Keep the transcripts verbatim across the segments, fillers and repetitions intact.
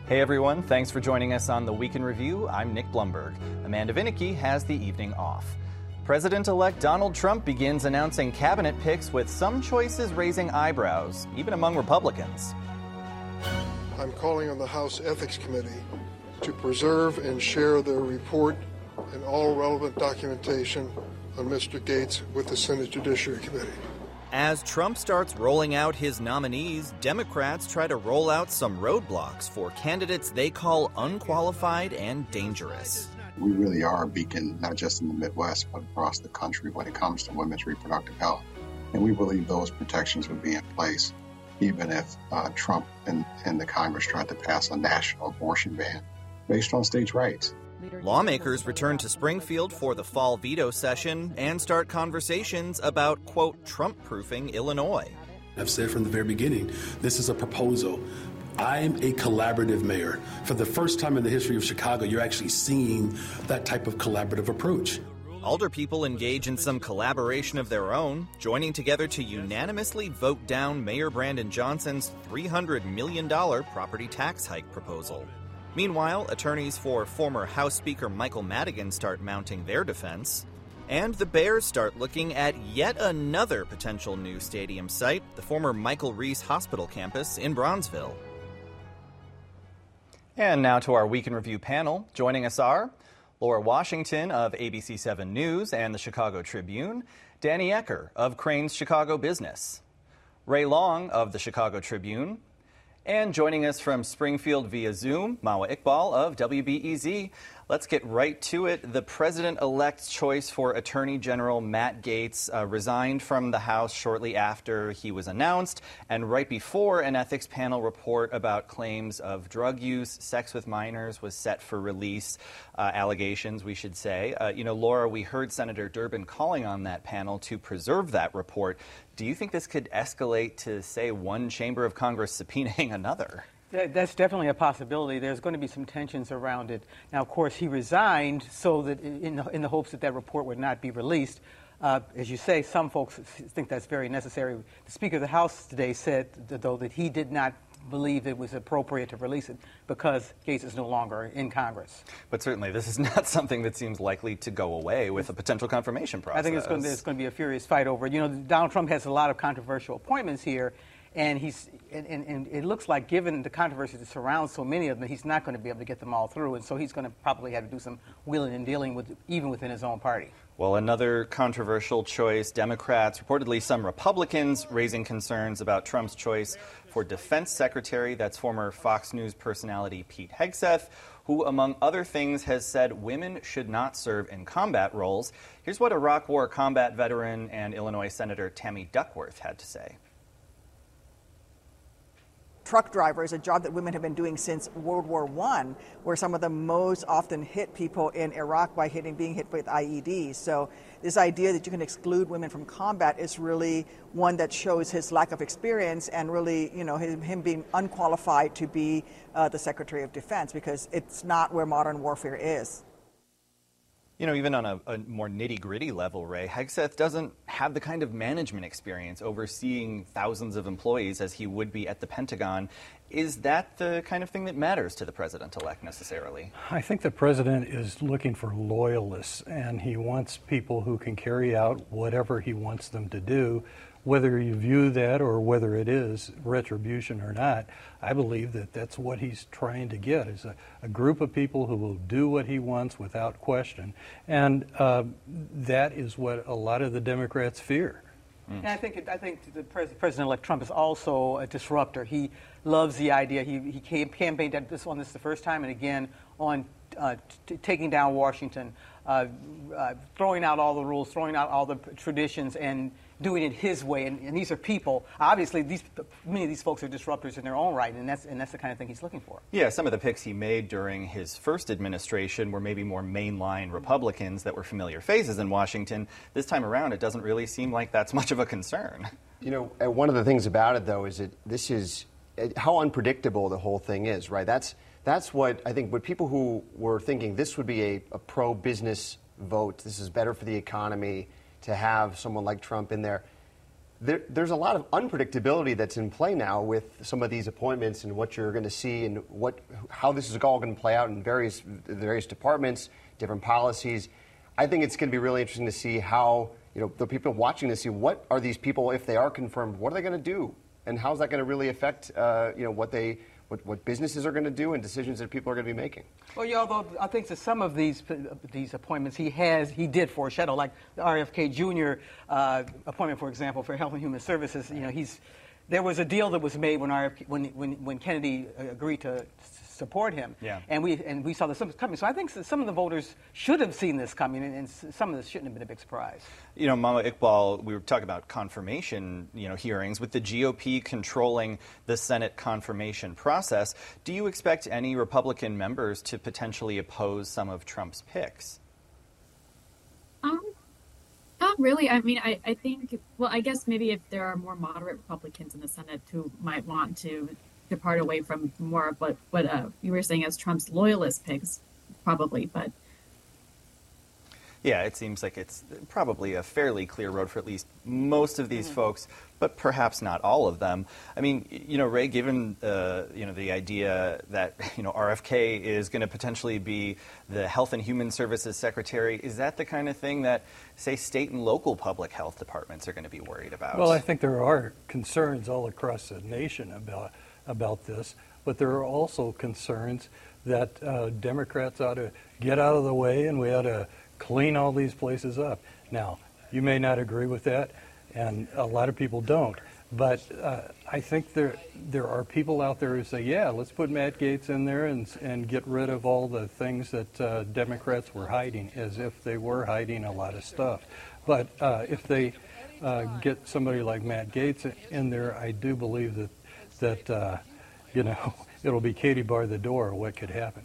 Hey everyone, thanks for joining us on the Week in Review. I'm Nick Blumberg. Amanda Vinicky has the evening off. President-elect Donald Trump begins announcing cabinet picks with some choices raising eyebrows, even among Republicans. I'm calling on the House Ethics Committee to preserve and share their report and all relevant documentation on Mister Gates with the Senate Judiciary Committee. As Trump starts rolling out his nominees, Democrats try to roll out some roadblocks for candidates they call unqualified and dangerous. We really are a beacon, not just in the Midwest, but across the country when it comes to women's reproductive health. And we believe those protections would be in place even if uh, Trump and, and the Congress tried to pass a national abortion ban based on states' rights. Lawmakers return to Springfield for the fall veto session and start conversations about, quote, Trump-proofing Illinois. I've said from the very beginning, this is a proposal. I'm a collaborative mayor. For the first time in the history of Chicago, you're actually seeing that type of collaborative approach. Alderpeople engage in some collaboration of their own, joining together to unanimously vote down Mayor Brandon Johnson's three hundred million dollars property tax hike proposal. Meanwhile, attorneys for former House Speaker Michael Madigan start mounting their defense. And the Bears start looking at yet another potential new stadium site, the former Michael Reese Hospital campus in Bronzeville. And now to our Week in Review panel. Joining us are Laura Washington of A B C seven News and the Chicago Tribune, Danny Ecker of Crain's Chicago Business, Ray Long of the Chicago Tribune, and joining us from Springfield via Zoom, Mawa Iqbal of W B E Z. Let's get right to it. The president-elect's choice for Attorney General Matt Gaetz uh, resigned from the House shortly after he was announced, and right before an ethics panel report about claims of drug use, sex with minors was set for release, uh, allegations, we should say. Uh, you know, Laura, we heard Senator Durbin calling on that panel to preserve that report. Do you think this could escalate to, say, one chamber of Congress subpoenaing another? That's definitely a possibility. There's going to be some tensions around it. Now, of course, he resigned so that in the, in the hopes that that report would not be released. Uh, as you say, some folks think that's very necessary. The Speaker of the House today said, though, that he did not believe it was appropriate to release it because Gaetz is no longer in Congress. But certainly this is not something that seems likely to go away with a potential confirmation process. I think it's going to, there's going to be a furious fight over it. You know, Donald Trump has a lot of controversial appointments here. And he's and, and, and it looks like, given the controversy that surrounds so many of them, he's not going to be able to get them all through. And so he's going to probably have to do some wheeling and dealing with, even within his own party. Well, another controversial choice, Democrats, reportedly some Republicans, raising concerns about Trump's choice for defense secretary. That's former Fox News personality Pete Hegseth, who, among other things, has said women should not serve in combat roles. Here's what Iraq War combat veteran and Illinois Senator Tammy Duckworth had to say. Truck driver is a job that women have been doing since World War One, where some of the most often hit people in Iraq by hitting, being hit with I E Ds. So this idea that you can exclude women from combat is really one that shows his lack of experience and really, you know, him, him being unqualified to be uh, the Secretary of Defense, because it's not where modern warfare is. You know, even on a, a more nitty-gritty level, Ray, Hegseth doesn't have the kind of management experience overseeing thousands of employees as he would be at the Pentagon. Is that the kind of thing that matters to the president-elect necessarily? I think the president is looking for loyalists, and he wants people who can carry out whatever he wants them to do. Whether you view that or whether it is retribution or not, I believe that that's what he's trying to get, is a, a group of people who will do what he wants without question. And uh, that is what a lot of the Democrats fear. Mm. And I think I think the pres- President-elect Trump is also a disruptor. He loves the idea. He, he came, campaigned at this on this the first time and again on uh, t- taking down Washington, uh, uh, throwing out all the rules, throwing out all the traditions, and doing it his way. And, and these are people. Obviously, these many of these folks are disruptors in their own right, and that's and that's the kind of thing he's looking for. Yeah, some of the picks he made during his first administration were maybe more mainline Republicans that were familiar faces in Washington. This time around, it doesn't really seem like that's much of a concern. You know, one of the things about it, though, is that this is how unpredictable the whole thing is, right? That's that's what I think. What people who were thinking this would be a, a pro-business vote, this is better for the economy to have someone like Trump in there. there, there's a lot of unpredictability that's in play now with some of these appointments and what you're going to see and what how this is all going to play out in various the various departments, different policies. I think it's going to be really interesting to see how, you know, the people watching this see what are these people, if they are confirmed, what are they going to do, and how is that going to really affect, uh, you know, what they what, what businesses are going to do and decisions that people are going to be making. Well, yeah, although I think that some of these these appointments he has, he did foreshadow, like the R F K Junior uh, appointment, for example, for Health and Human Services. You know, he's there was a deal that was made when R F K, when when when Kennedy agreed to support him, yeah. and we and we saw the symptoms coming. So I think some of the voters should have seen this coming, and, and some of this shouldn't have been a big surprise. You know, Mama Iqbal, we were talking about confirmation, you know, hearings with the G O P controlling the Senate confirmation process. Do you expect any Republican members to potentially oppose some of Trump's picks? Um, not really. I mean, I, I think, well, I guess maybe if there are more moderate Republicans in the Senate who might want to depart away from more of what, what uh, you were saying as Trump's loyalist picks, probably, but... Yeah, it seems like it's probably a fairly clear road for at least most of these mm-hmm. folks, but perhaps not all of them. I mean, you know, Ray, given, uh, you know, the idea that, you know, R F K is going to potentially be the Health and Human Services Secretary, is that the kind of thing that, say, state and local public health departments are going to be worried about? Well, I think there are concerns all across the nation about about this, but there are also concerns that uh, Democrats ought to get out of the way and we ought to clean all these places up. Now, you may not agree with that, and a lot of people don't, but uh, I think there there are people out there who say, yeah, let's put Matt Gaetz in there and and get rid of all the things that uh, Democrats were hiding, as if they were hiding a lot of stuff. But uh, if they uh, get somebody like Matt Gaetz in there, I do believe that that, uh, you know, it'll be Katie bar the door what could happen.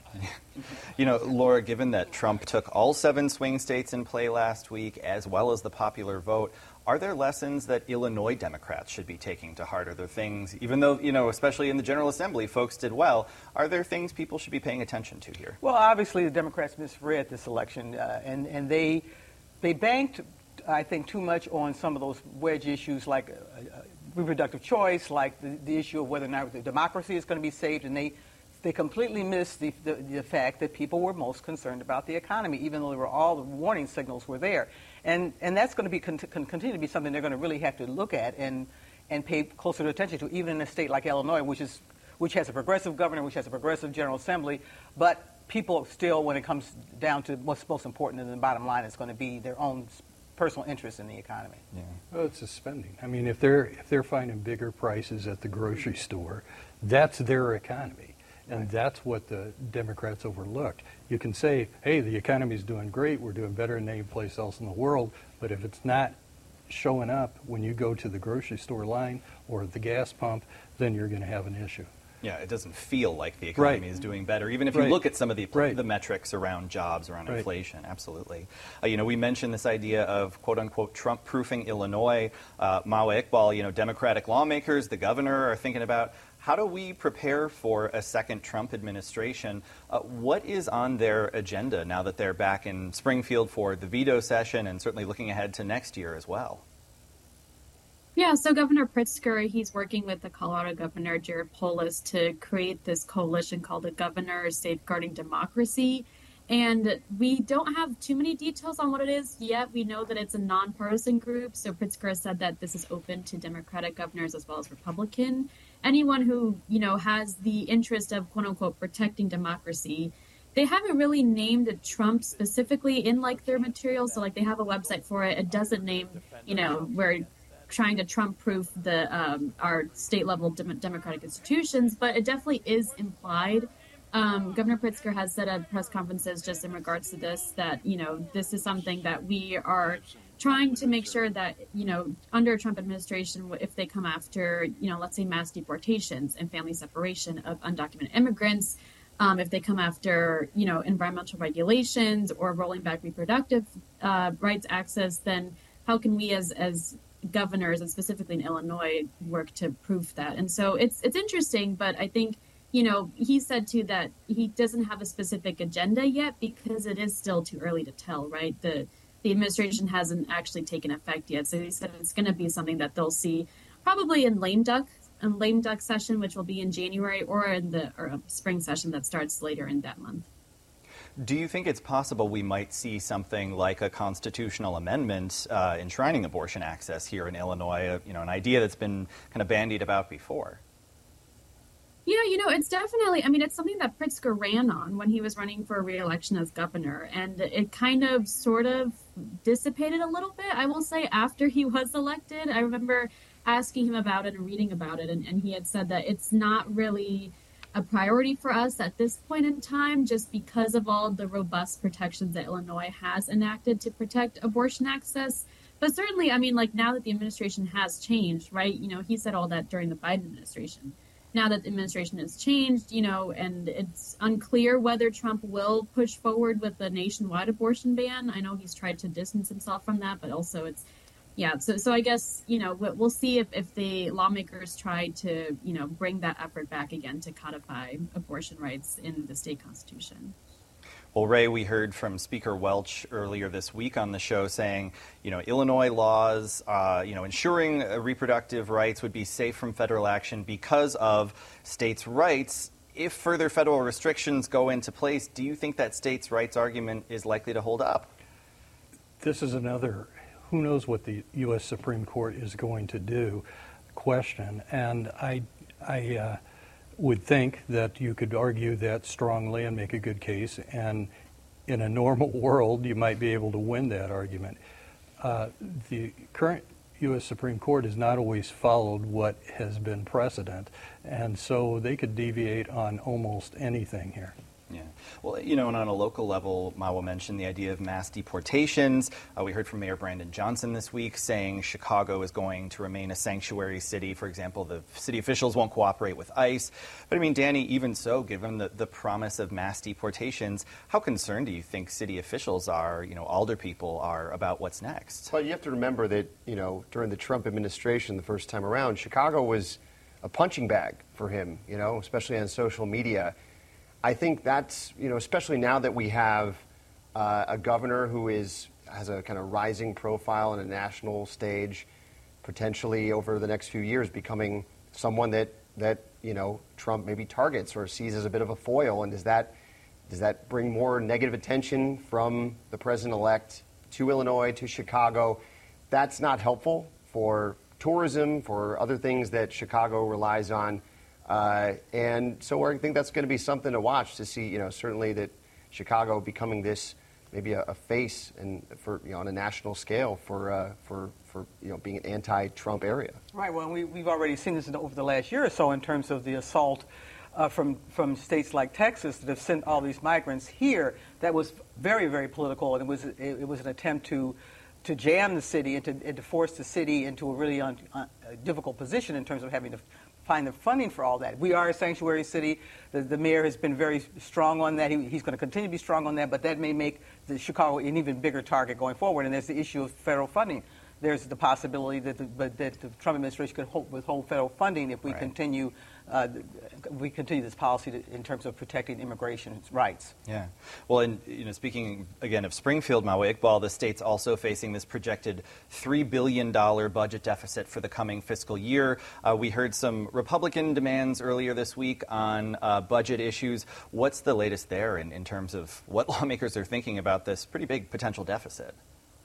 You know, Laura, given that Trump took all seven swing states in play last week, as well as the popular vote, are there lessons that Illinois Democrats should be taking to heart? Are there things, even though, you know, especially in the General Assembly, folks did well, are there things people should be paying attention to here? Well, obviously the Democrats misread this election, uh, and, and they, they banked, I think, too much on some of those wedge issues like uh, uh, reproductive choice, like the, the issue of whether or not the democracy is going to be saved, and they they completely missed the, the, the fact that people were most concerned about the economy, even though there were all the warning signals were there. And and that's going to be con- continue to be something they're going to really have to look at and and pay closer attention to, even in a state like Illinois, which is which has a progressive governor, which has a progressive General Assembly, but people still, when it comes down to what's most important in the bottom line, is going to be their own personal interest in the economy. Yeah. Well, it's the spending. I mean, if they're if they're finding bigger prices at the grocery store, that's their economy, and right. that's what the Democrats overlooked. You can say, hey, the economy's doing great, we're doing better than any place else in the world, but if it's not showing up when you go to the grocery store line or the gas pump, then you're going to have an issue. Yeah, it doesn't feel like the economy right. is doing better, even if you right. look at some of the right. the metrics around jobs, around right. inflation. Absolutely. Uh, you know, we mentioned this idea of quote-unquote Trump-proofing Illinois. Uh, Mawa Iqbal, you know, Democratic lawmakers, the governor are thinking about how do we prepare for a second Trump administration? Uh, what is on their agenda now that they're back in Springfield for the veto session and certainly looking ahead to next year as well? Yeah, so Governor Pritzker, he's working with the Colorado Governor, Jared Polis, to create this coalition called the Governors Safeguarding Democracy. And we don't have too many details on what it is yet. We know that it's a nonpartisan group. So Pritzker has said that this is open to Democratic governors as well as Republican. Anyone who, you know, has the interest of, quote unquote, protecting democracy. They haven't really named Trump specifically in like their material. So like they have a website for it. It doesn't name, you know, where trying to Trump-proof the um, our state-level dem- democratic institutions, but it definitely is implied. Um, Governor Pritzker has said at press conferences just in regards to this that, you know, this is something that we are trying to make sure that, you know, under a Trump administration, if they come after, you know, let's say mass deportations and family separation of undocumented immigrants, um, if they come after, you know, environmental regulations or rolling back reproductive uh, rights access, then how can we as as governors, and specifically in Illinois, work to prove that? And so it's it's interesting, but I think, you know, he said too that he doesn't have a specific agenda yet because it is still too early to tell, right? The the administration hasn't actually taken effect yet. So he said it's going to be something that they'll see probably in lame duck, in lame duck session, which will be in January, or in the or spring session that starts later in that month. Do you think it's possible we might see something like a constitutional amendment uh, enshrining abortion access here in Illinois, uh, you know, an idea that's been kind of bandied about before? Yeah, you know, it's definitely, I mean, it's something that Pritzker ran on when he was running for re-election as governor, and it kind of sort of dissipated a little bit, I will say, after he was elected. I remember asking him about it and reading about it, and, and he had said that it's not really a priority for us at this point in time, just because of all the robust protections that Illinois has enacted to protect abortion access. But certainly, I mean, like, now that the administration has changed, right, you know, he said all that during the Biden administration. Now that the administration has changed, you know, and it's unclear whether Trump will push forward with a nationwide abortion ban. I know he's tried to distance himself from that, but also it's, yeah. So, so I guess, you know, we'll see if, if the lawmakers try to, you know, bring that effort back again to codify abortion rights in the state constitution. Well, Ray, we heard from Speaker Welch earlier this week on the show saying, you know, Illinois laws, uh, you know, ensuring uh, reproductive rights would be safe from federal action because of states' rights. If further federal restrictions go into place, do you think that states' rights argument is likely to hold up? This is another, who knows what the U S Supreme Court is going to do, question. And I, I, uh, would think that you could argue that strongly and make a good case, and in a normal world you might be able to win that argument. Uh, the current U S Supreme Court has not always followed what has been precedent, and so they could deviate on almost anything here. Yeah. Well, you know, and on a local level, Mawa mentioned the idea of mass deportations. Uh, we heard from Mayor Brandon Johnson this week saying Chicago is going to remain a sanctuary city. For example, the city officials won't cooperate with ICE. But I mean, Danny, even so, given the, the promise of mass deportations, how concerned do you think city officials are, you know, alder people are about what's next? Well, you have to remember that, you know, during the Trump administration the first time around, Chicago was a punching bag for him, you know, especially on social media. I think that's, you know, especially now that we have uh, a governor who is has a kind of rising profile on a national stage, potentially over the next few years becoming someone that, that you know, Trump maybe targets or sees as a bit of a foil. And does that does that bring more negative attention from the president-elect to Illinois, to Chicago? That's not helpful for tourism, for other things that Chicago relies on. Uh, and so I think that's going to be something to watch, to see, you know, certainly that Chicago becoming this maybe a, a face and for, you know, on a national scale for, uh, for, for, you know, being an anti-Trump area. Right. Well, we, we've already seen this in, over the last year or so in terms of the assault uh, from, from states like Texas that have sent all these migrants here. That was very, very political, and it was, it, it was an attempt to to jam the city and to, and to force the city into a really un, uh, difficult position in terms of having to find the funding for all that. We are a sanctuary city. The, the mayor has been very strong on that. He, he's going to continue to be strong on that, but that may make the Chicago an even bigger target going forward. And there's the issue of federal funding. There's the possibility that the, but that the Trump administration could hold, withhold federal funding if we right. continue uh, we continue this policy to, in terms of protecting immigration rights. Yeah. Well, and you know, speaking again of Springfield, Mawa Iqbal, the state's also facing this projected three billion dollars budget deficit for the coming fiscal year. Uh, we heard some Republican demands earlier this week on uh, budget issues. What's the latest there in, in terms of what lawmakers are thinking about this pretty big potential deficit?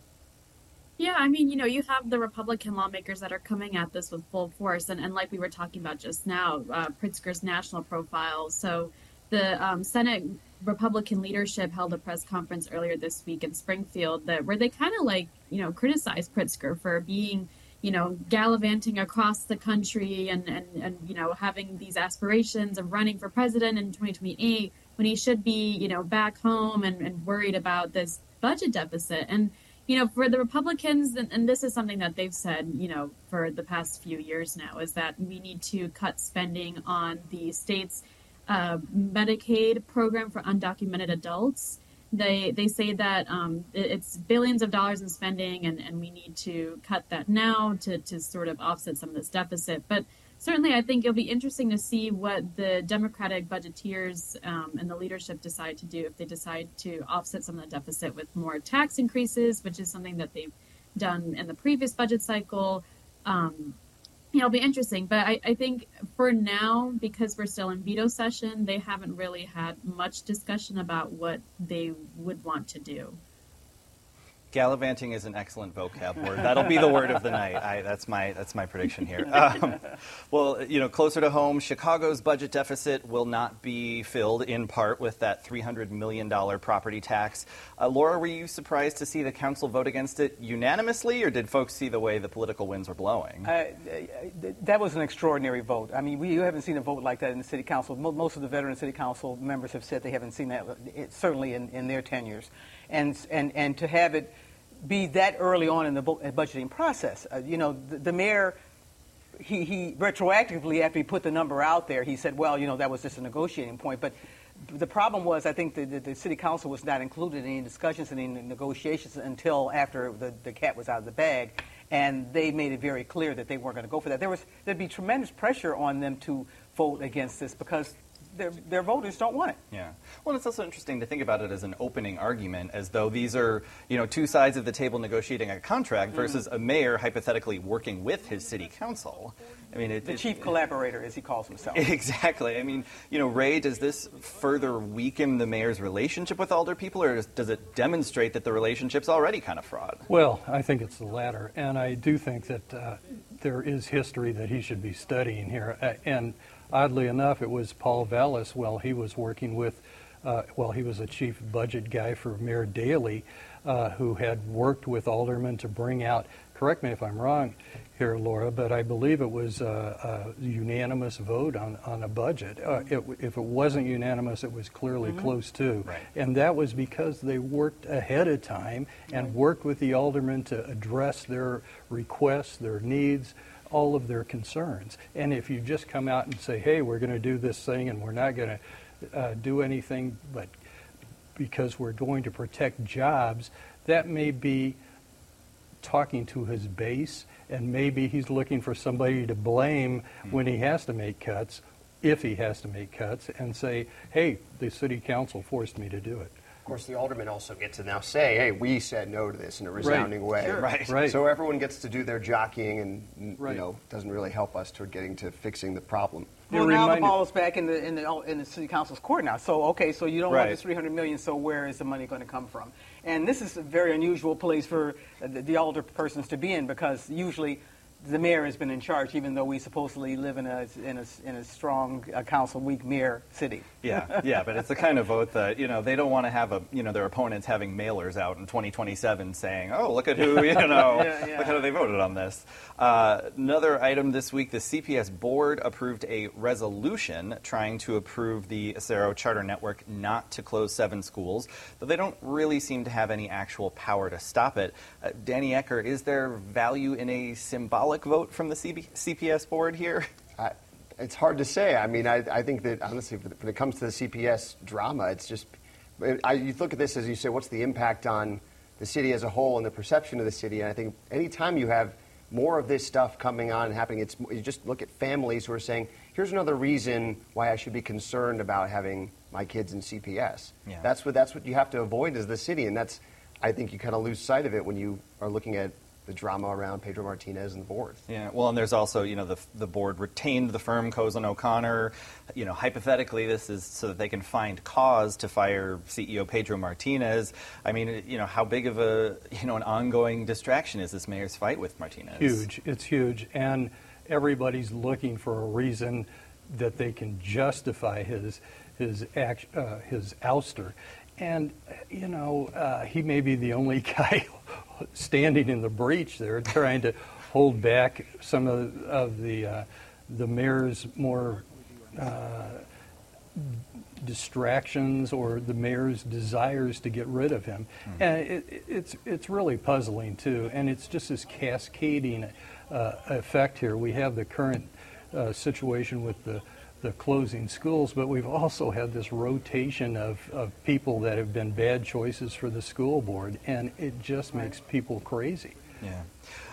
Yeah, I mean, you know, you have the Republican lawmakers that are coming at this with full force. And, and like we were talking about just now, uh, Pritzker's national profile. So the um, Senate Republican leadership held a press conference earlier this week in Springfield that where they kind of like, you know, criticized Pritzker for being, you know, gallivanting across the country and, and, and, you know, having these aspirations of running for president in twenty twenty-eight when he should be, you know, back home and, and worried about this budget deficit. And you know, for the Republicans, and, and this is something that they've said, you know, for the past few years now, is that we need to cut spending on the state's uh, Medicaid program for undocumented adults. They they say that um, it's billions of dollars in spending, and, and we need to cut that now to, to sort of offset some of this deficit. But certainly I think it'll be interesting to see what the Democratic budgeteers um, and the leadership decide to do, if they decide to offset some of the deficit with more tax increases, which is something that they've done in the previous budget cycle. Um, you know, it'll be interesting. But I, I think for now, because we're still in veto session, they haven't really had much discussion about what they would want to do. Gallivanting is an excellent vocab word. That'll be the word of the night. I, that's my that's my prediction here. Um, well, you know, closer to home, Chicago's budget deficit will not be filled in part with that three hundred million dollars property tax. Uh, Laura, were you surprised to see the council vote against it unanimously, or did folks see the way the political winds were blowing? Uh, that was an extraordinary vote. I mean, we you haven't seen a vote like that in the city council. Most of the veteran city council members have said they haven't seen that, it, certainly in, in their tenures. And, and, and to have it be that early on in the budgeting process. Uh, you know, the, the mayor, he, he retroactively, after he put the number out there, he said, well, you know, that was just a negotiating point. But the problem was, I think the, the, the city council was not included in any discussions and any negotiations until after the, the cat was out of the bag. And they made it very clear that they weren't going to go for that. There was, there'd be tremendous pressure on them to vote against this because Their, their voters don't want it. Yeah. Well, it's also interesting to think about it as an opening argument, as though these are, you know, two sides of the table negotiating a contract versus mm. a mayor hypothetically working with his city council. I mean, it, the it, chief it, collaborator, as he calls himself. Exactly. I mean, you know, Ray, does this further weaken the mayor's relationship with alder people, or does it demonstrate that the relationship's already kind of fraught? Well, I think it's the latter, and I do think that uh, there is history that he should be studying here, uh, and. Oddly enough, it was Paul Vallis, while he was working with, uh, well, he was a chief budget guy for Mayor Daley, uh, who had worked with aldermen to bring out, correct me if I'm wrong here, Laura, but I believe it was a, a unanimous vote on, on a budget. Uh, it, if it wasn't unanimous, it was clearly mm-hmm. close to. Right. And that was because they worked ahead of time and right. worked with the aldermen to address their requests, their needs, all of their concerns. And if you just come out and say, hey, we're going to do this thing and we're not going to uh, do anything but because we're going to protect jobs, that may be talking to his base, and maybe he's looking for somebody to blame mm-hmm. when he has to make cuts, if he has to make cuts, and say, hey, the city council forced me to do it. Of course, the aldermen also get to now say, hey, we said no to this in a resounding right. way. Sure. Right. Right. So everyone gets to do their jockeying and, right. you know, doesn't really help us toward getting to fixing the problem. Well, now the ball is back in the, in the in the city council's court now. So, okay, so you don't right. want this three hundred million dollars, so where is the money going to come from? And this is a very unusual place for the, the alder persons to be in, because usually the mayor has been in charge, even though we supposedly live in a in a, in a strong uh, council weak mayor city. Yeah, yeah, but it's the kind of vote that, you know, they don't want to have a you know their opponents having mailers out in twenty twenty-seven saying, oh, look at who you know yeah, yeah. look how they voted on this. Uh, another item this week: the C P S board approved a resolution trying to approve the Acero Charter Network not to close seven schools, though they don't really seem to have any actual power to stop it. Uh, Danny Ecker, is there value in a symbolic vote from the C P S board here? I, it's hard to say. I mean, I, I think that, honestly, when it comes to the C P S drama, it's just, I, you look at this as you say, what's the impact on the city as a whole and the perception of the city? And I think anytime you have more of this stuff coming on and happening, it's, you just look at families who are saying, here's another reason why I should be concerned about having my kids in C P S. Yeah. That's what that's what you have to avoid as the city, and that's, I think you kind of lose sight of it when you are looking at the drama around Pedro Martinez and the board. Yeah, well, and there's also, you know, the the board retained the firm Cozen O'Connor. You know, hypothetically, this is so that they can find cause to fire C E O Pedro Martinez. I mean, you know, how big of a, you know, an ongoing distraction is this mayor's fight with Martinez? Huge. It's huge. And everybody's looking for a reason that they can justify his his act, uh, his ouster. And, you know, uh, he may be the only guy standing in the breach there trying to hold back some of, of the uh, the mayor's more uh, distractions or the mayor's desires to get rid of him. Mm-hmm. And it, it's, it's really puzzling, too. And it's just this cascading uh, effect here. We have the current uh, situation with the the closing schools, but we've also had this rotation of, of people that have been bad choices for the school board, and it just makes people crazy. Yeah.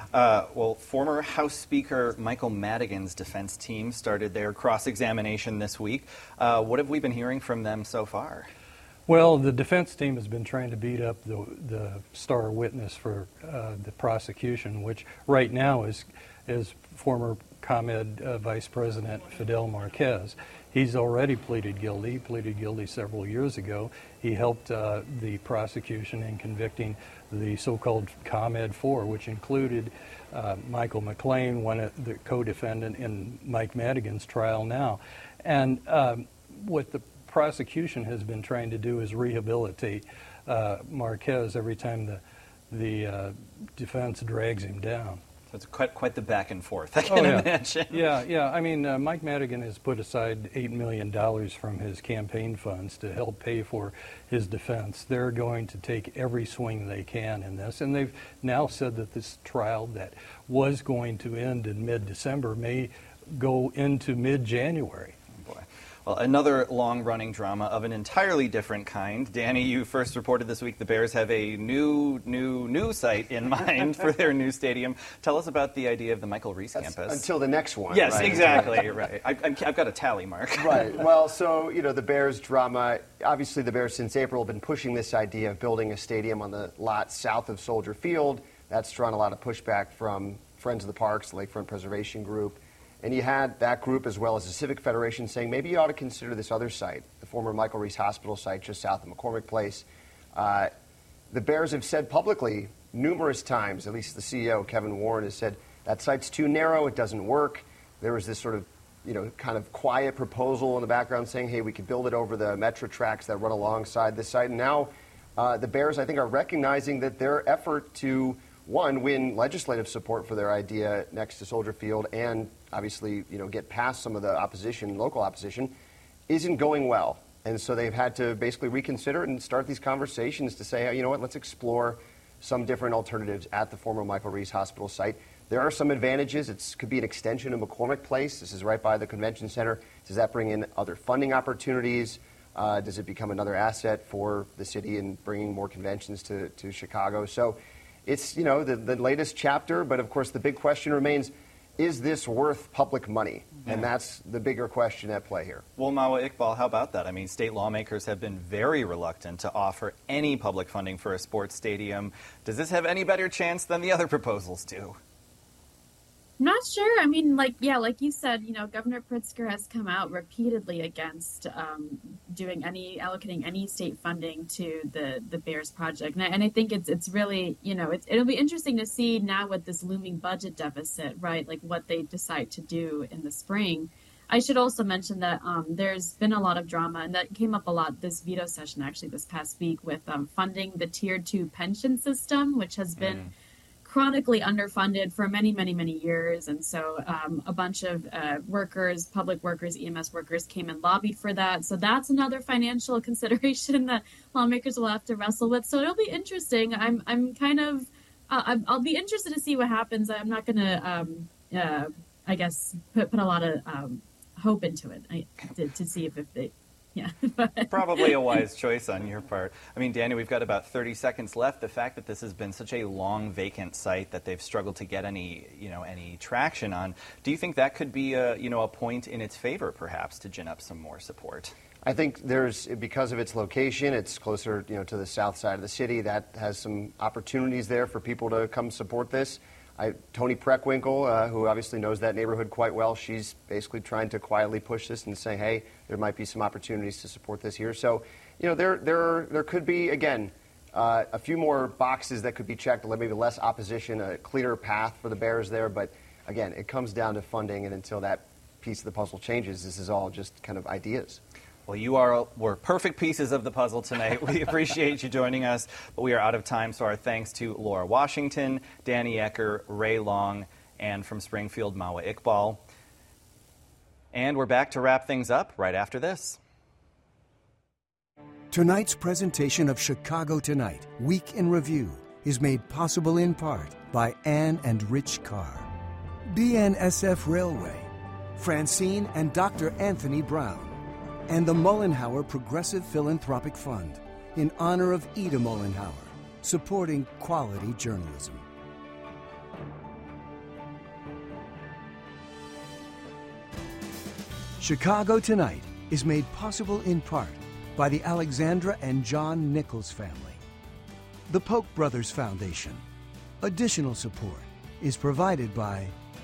Uh, well, former House Speaker Michael Madigan's defense team started their cross-examination this week. Uh, what have we been hearing from them so far? Well, the defense team has been trying to beat up the, the star witness for uh, the prosecution, which right now is, is former ComEd uh, Vice President Fidel Marquez. He's already pleaded guilty. He pleaded guilty several years ago. He helped uh, the prosecution in convicting the so-called ComEd four, which included uh, Michael McLean, one of the co-defendant in Mike Madigan's trial now. And um, what the prosecution has been trying to do is rehabilitate uh, Marquez every time the, the uh, defense drags him down. So it's quite quite the back and forth, I can oh, yeah. imagine. Yeah, yeah. I mean, uh, Mike Madigan has put aside eight million dollars from his campaign funds to help pay for his defense. They're going to take every swing they can in this, and they've now said that this trial that was going to end in mid-December may go into mid-January. Oh, boy. Well, another long-running drama of an entirely different kind. Danny, you first reported this week the Bears have a new, new, new site in mind for their new stadium. Tell us about the idea of the Michael Reese That's campus. Until the next one. Yes, right? exactly. Right. I, I've got a tally mark. Right. Well, so, you know, the Bears drama, obviously the Bears since April have been pushing this idea of building a stadium on the lot south of Soldier Field. That's drawn a lot of pushback from Friends of the Parks, the Lakefront Preservation Group. And you had that group as well as the Civic Federation saying maybe you ought to consider this other site, the former Michael Reese Hospital site just south of McCormick Place. Uh, the Bears have said publicly numerous times, at least the C E O, Kevin Warren, has said that site's too narrow, it doesn't work. There was this sort of, you know, kind of quiet proposal in the background saying, hey, we could build it over the metro tracks that run alongside this site. And now uh, the Bears, I think, are recognizing that their effort to, one, win legislative support for their idea next to Soldier Field and obviously, you know, get past some of the opposition, local opposition, isn't going well. And so they've had to basically reconsider it and start these conversations to say, you know what, let's explore some different alternatives at the former Michael Reese Hospital site. There are some advantages. It could be an extension of McCormick Place. This is right by the convention center. Does that bring in other funding opportunities? Uh, does it become another asset for the city in bringing more conventions to, to Chicago? So it's, you know, the, the latest chapter, but of course the big question remains, is this worth public money? Yeah. And that's the bigger question at play here. Well, Mawa Iqbal, how about that? I mean, state lawmakers have been very reluctant to offer any public funding for a sports stadium. Does this have any better chance than the other proposals do? Not sure. I mean, like, yeah, like you said, you know, Governor Pritzker has come out repeatedly against um, doing any, allocating any state funding to the, the Bears project. And I, and I think it's it's really, you know, it's, it'll be interesting to see now with this looming budget deficit, right, like what they decide to do in the spring. I should also mention that um, there's been a lot of drama, and that came up a lot this veto session, actually, this past week with um, funding the Tier two pension system, which has been mm. chronically underfunded for many, many, many years. And so um, a bunch of uh, workers, public workers, E M S workers came and lobbied for that. So that's another financial consideration that lawmakers will have to wrestle with. So it'll be interesting. I'm I'm kind of, uh, I'll be interested to see what happens. I'm not going to, um, uh, I guess, put, put a lot of um, hope into it I, to, to see if, if they, yeah. Probably a wise choice on your part. I mean, Danny, we've got about thirty seconds left. The fact that this has been such a long vacant site that they've struggled to get any, you know, any traction on, do you think that could be a, you know, a point in its favor, perhaps, to gin up some more support? I think there's, because of its location, it's closer, you know, to the south side of the city. That has some opportunities there for people to come support this. I, Toni Preckwinkle, uh, who obviously knows that neighborhood quite well, she's basically trying to quietly push this and say, hey, there might be some opportunities to support this here. So, you know, there there are, there could be, again, uh, a few more boxes that could be checked, maybe less opposition, a clearer path for the Bears there. But, again, it comes down to funding, and until that piece of the puzzle changes, this is all just kind of ideas. Well, you are were perfect pieces of the puzzle tonight. We appreciate you joining us, but we are out of time, so our thanks to Laura Washington, Danny Ecker, Ray Long, and from Springfield, Mawa Iqbal. And we're back to wrap things up right after this. Tonight's presentation of Chicago Tonight, Week in Review, is made possible in part by Ann and Rich Carr, B N S F Railway, Francine and Doctor Anthony Brown, and the Mollenhauer Progressive Philanthropic Fund, in honor of Ida Mollenhauer, supporting quality journalism. Chicago Tonight is made possible in part by the Alexandra and John Nichols family, the Polk Brothers Foundation. Additional support is provided by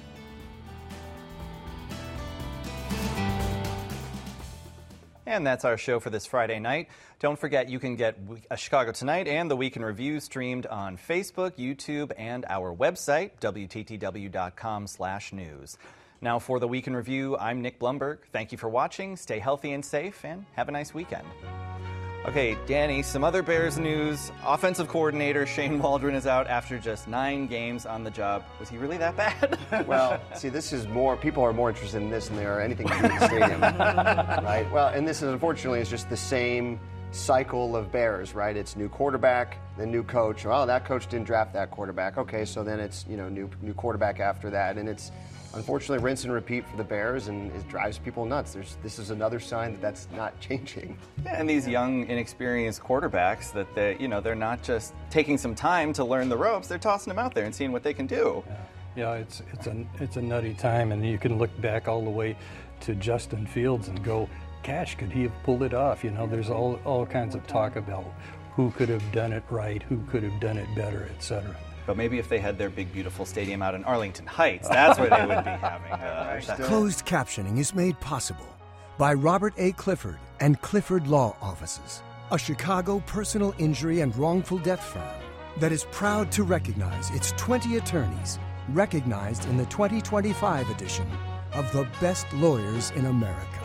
And that's our show for this Friday night. Don't forget you can get Chicago Tonight and the Week in Review streamed on Facebook, YouTube, and our website, W T T W dot com slash news. Now for the Week in Review, I'm Nick Blumberg. Thank you for watching. Stay healthy and safe, and have a nice weekend. Okay, Danny, some other Bears news. Offensive coordinator Shane Waldron is out after just nine games on the job. Was he really that bad? Well, see, this is more, people are more interested in this than they are anything to do with the stadium, right? Well, and this is, unfortunately, is just the same cycle of Bears, right? It's new quarterback, then new coach. Oh, that coach didn't draft that quarterback. Okay, so then it's, you know, new new quarterback after that. And it's, unfortunately, rinse and repeat for the Bears, and it drives people nuts. There's, this is another sign that that's not changing. Yeah, and these young, inexperienced quarterbacks, that they, you know, they're not just taking some time to learn the ropes. They're tossing them out there and seeing what they can do. Yeah, yeah it's it's a it's a nutty time, and you can look back all the way to Justin Fields and go, "Gosh, could he have pulled it off?" You know, there's all all kinds of talk about who could have done it right, who could have done it better, et cetera. But maybe if they had their big, beautiful stadium out in Arlington Heights, that's where they would be having uh, that. Closed captioning is made possible by Robert A. Clifford and Clifford Law Offices, a Chicago personal injury and wrongful death firm that is proud to recognize its twenty attorneys, recognized in the twenty twenty-five edition of the Best Lawyers in America.